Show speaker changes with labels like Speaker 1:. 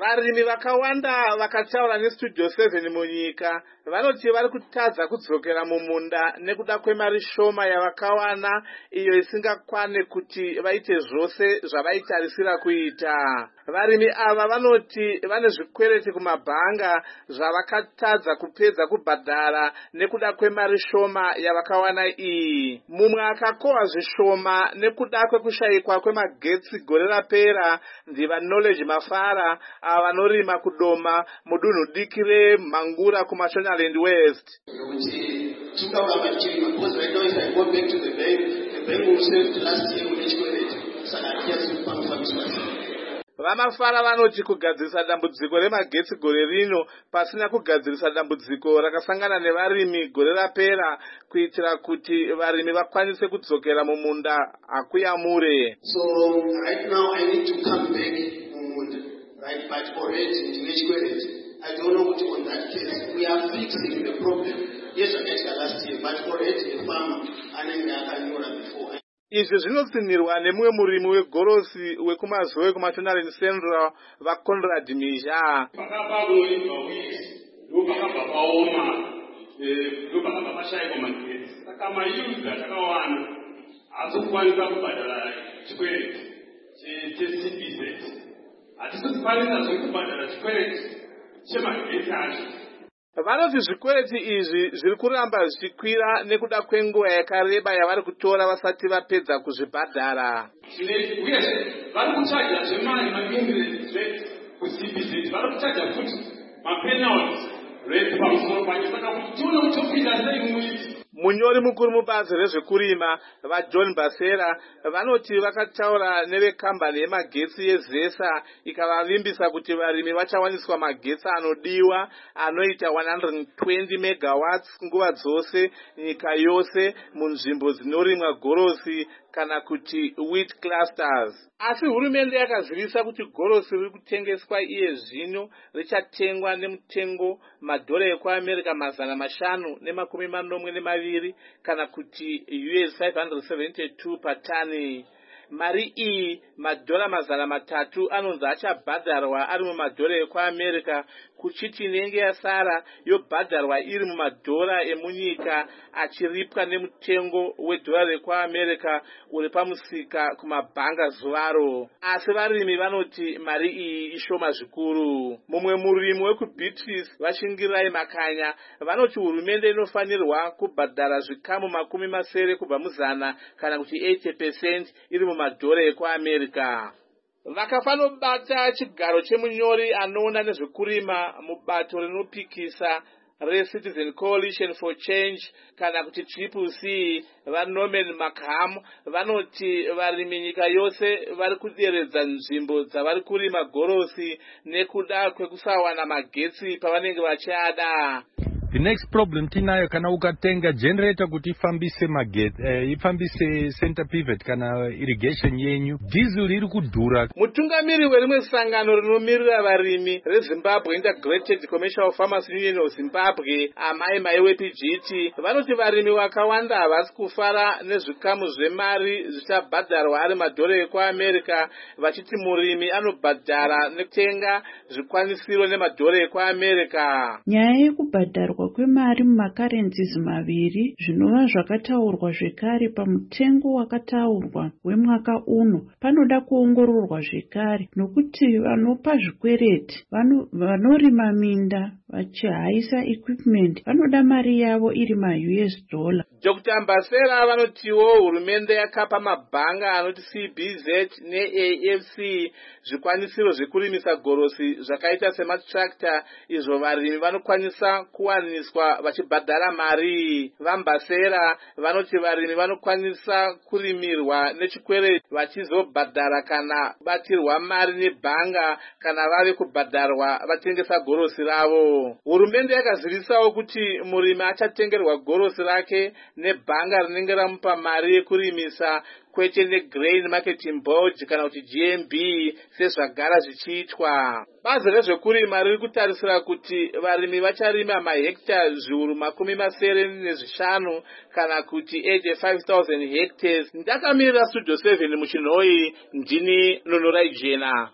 Speaker 1: Varimi vakawanda vakataura neStudio 7 munyika vanoti vari kutadza kudzokera mumunda nekuda kwemari shoma yavakawana iyo isingakwane kuti vaite zvose zvavaitarisira kuita. Varimi ava vanoti vane zvikwereti kumabhanga zvavakatadza kupedza kubhadhara nekuda kwemari shoma yavakawana iyi. Mumwe akakohwa zvishoma nekuda kwekushayikwa kwemagetsi gore rapera ndiva Knowledge Mafara avanorima kudoma mudunhu diki reMhangura kuMashonaland West. Vamafara vanoti kugadzirisa dambudziko remagetsi gore rino pasina kugadzirisa dambudziko rakasangana nevarimi gore rapera kuitira kuti varimi vakwanise kudzokera mumunda hakuyamure.
Speaker 2: So right now I need to come back mumunda, right? But already I don't know what on that case. We are fixing the problem. Yes, I get last year, but already a farmer and I know before.
Speaker 1: Izvi zvinotsinirwa nemumwe murimi wegorosi wekumazoe kuMashonaland Central vaConrad Mizha. Vanoti zvikwereti izvi zviri kuramba zvichikwira nekuda kwenguva yakareba yavari kutora vasati vapedza kuzvibhadhara.
Speaker 3: Vari kuchaja zvemari maindire kuCBZ, vari kuchaja futi mapenalty rate pamusoro pacho, saka kuti tione kuti topinda sei mumuiti.
Speaker 1: Munyori mukuru mubazi rezvekurima vaJohn Basera vanoti vakataura nevekambani yemagetsi yeZesa ikavavimbisa kuti varimi vachawaniswa magetsi anodiwa anoita 120 megawatts nguva dzose nyika yose munzvimbo dzinorimwa gorosi kana kuti wheat clusters. Asi hurumende yakazivisa kuti gorosi riri kutengeswa iye zvino richatengwa nemutengo madhora ekuAmerica 542 kana kuti US 572 patani. Mari iyi madhora 300 anonzi achabhadharwa ari mumadhora ekuAmerica kuchiti inenge yasara yobhadharwa iri mumadhora emunyika achiripwa nemutengo wedhora rekuAmerica uri pamusika kumabhanga zuvaro. Asi varimi vanoti mari iyi ishoma zvikuru. Mumwe murimi wekuBeatrice Vashingirirai Makanya vanoti hurumende inofanirwa kubhadhara zvikamu 70 kubva muzana kana kuti 80% iri mumadhora ekuAmerica. Vakafanobata chigaro chemunyori anoona nezvekurima mubato rinopikisa reCitizen Coalition for Change kana kuti CCC vaNorman Markham vanoti varimi nyika yose vari kuderedza nzvimbo dzavari kurima gorosi nekuda kwekusawana magetsi pavanenge vachiada.
Speaker 4: The next problem tinayo kana ukatenga generator kuti ifambise ifambise center pivot kana irrigation yenyu diesel iri kudhura.
Speaker 1: Mutungamiri werimwe sangano rinomirira varimi reZimbabwe Integrated Commercial Farmers Union of Zimbabwe Amai Maiwe PGT vanoti varimi vakawanda havasi kufara nezvikamu zvemari zvichabhadharwa ari madhora ekuAmerica vachiti murimi anobhadhara nekutenga zvikwanisiro nemadhora ekuAmerica.
Speaker 5: Nyaya yekubhadharwa kwemari mumakarenzizi maviri zvinova zvakataurwa zvekare pamutengo wakataurwa wemwaka uno panoda kuongororwa zvekare nokuti vanopa zvikwereti vanorima minda vachihaisa equipment vanoda mari yavo iri maUS dollar.
Speaker 1: Dr. Mbasera vanotiwo hurumende yakapa mabhanga anoti CBZ neAFC zvikwanisiro zvekurimisa gorosi zvakaita sematractor izvo varimi vanokwanisa kuwaniswa vachibhadhara mari. Vambasera vanoti varimi vanokwanisa kurimirwa nechikwereti vachizobhadhara kana batirwa mari nebhanga kana vave kubhadharwa vatengesa gorosi ravo. Hurumende yakazivisawo kuti murimi achatengerwa gorosi rake nebhanga rinenge ramupa mari yekurimisa kwete neGrain Marketing Board kana kuti GMB sezvagara zvichiitwa. Bazi rezvekurima riri kutarisira kuti varimi vacharima mahekta zviuru 75 kana kuti 85,000 hectares. Ndakamirira Studio 7 muchinhoi ndini Nonorai Jena.